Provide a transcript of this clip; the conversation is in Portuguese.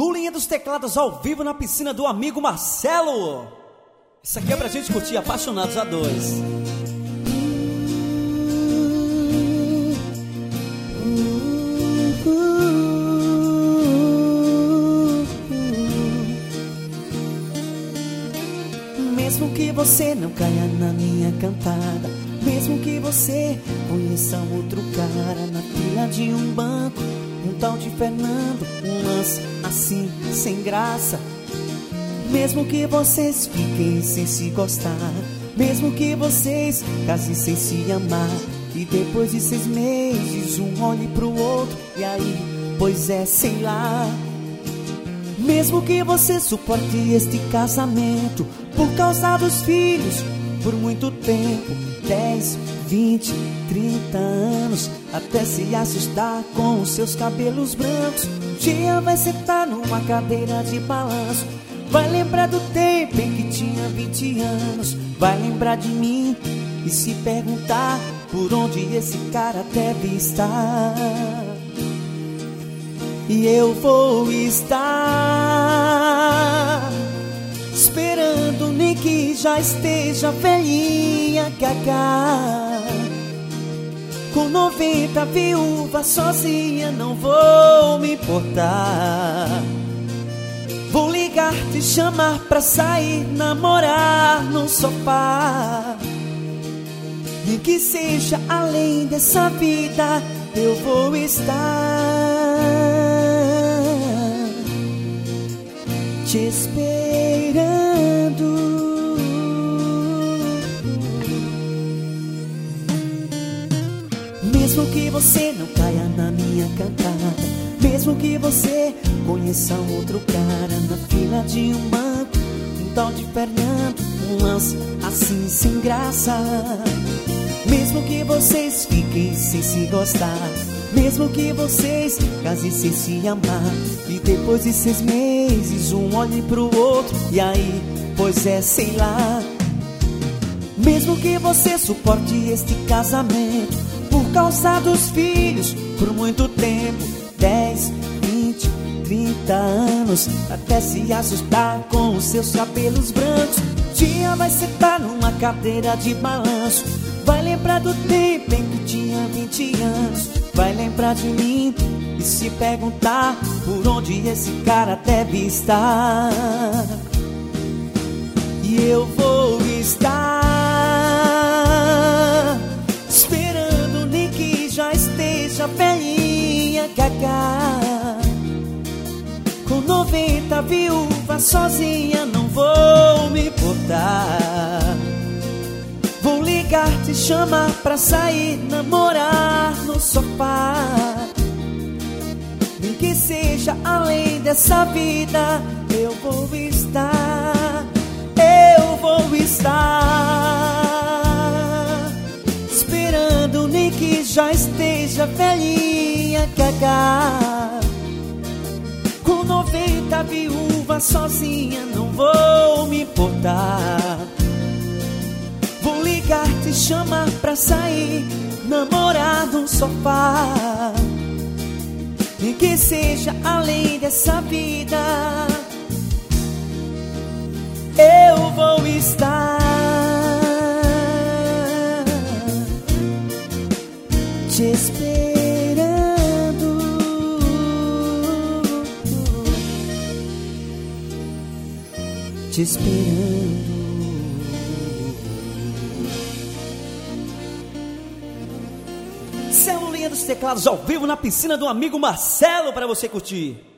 Lulinha dos teclados ao vivo na piscina do amigo Marcelo. Isso aqui é pra gente curtir Apaixonados a Dois. Mesmo que você não caia na minha cantada, mesmo que você conheça outro cara na fila de um banco, um tal de Fernando, um lance assim, sem graça. Mesmo que vocês fiquem sem se gostar, mesmo que vocês casem sem se amar, e depois de 6 meses um olhe pro outro, e aí, pois é, sei lá. Mesmo que você suporte este casamento por causa dos filhos, por muito tempo, 10, 20, 30 anos, até se assustar com os seus cabelos brancos. Um dia vai sentar numa cadeira de balanço, vai lembrar do tempo em que tinha 20 anos, vai lembrar de mim e se perguntar por onde esse cara deve estar. E eu vou estar esperando, nem que já esteja velhinha, cacá. Com 90 viúva sozinha, não vou me importar. Vou ligar, te chamar pra sair, namorar no sofá. Nem que seja além dessa vida, eu vou estar te esperando. Mesmo que você não caia na minha cantada, mesmo que você conheça outro cara na fila de um banco, um tal de Fernando, um lance assim sem graça. Mesmo que vocês fiquem sem se gostar, mesmo que vocês casem sem se amar, e depois de 6 meses um olhe pro outro, e aí, pois é, sei lá. Mesmo que você suporte este casamento por causa dos filhos, por muito tempo, 10, 20, 30 anos, até se assustar com os seus cabelos brancos. Um dia vai sentar numa cadeira de balanço, vai lembrar do tempo em que tinha 20 anos, vai lembrar de mim e se perguntar por onde esse cara deve estar. E eu vou estar esperando, nem que já esteja velhinha, cacá. Com 90 viúva sozinha, não vou me importar. Vou ligar, te chamar pra sair, namorar no sofá. Nem que seja além dessa vida, eu vou estar, eu vou estar esperando, nem que já esteja velhinha, cacá. Com 90 viúva sozinha, não vou me importar. Vou ligar, te chamar pra sair, namorar no sofá. Nem que seja além dessa vida, eu vou estar te esperando, te esperando. Lulinha dos teclados ao vivo na piscina do amigo Marcelo pra você curtir.